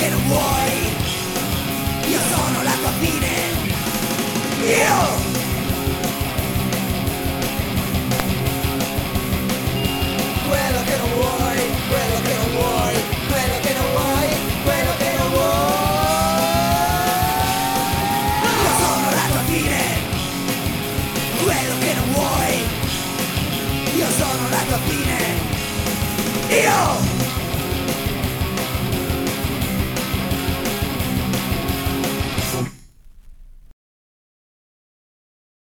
che non vuoi. Io sono la tua fine. Io quello che non vuoi, quello che non vuoi, quello che non vuoi, quello che non vuoi. Io sono la tua fine, quello che non vuoi. Io sono la tua fine. Io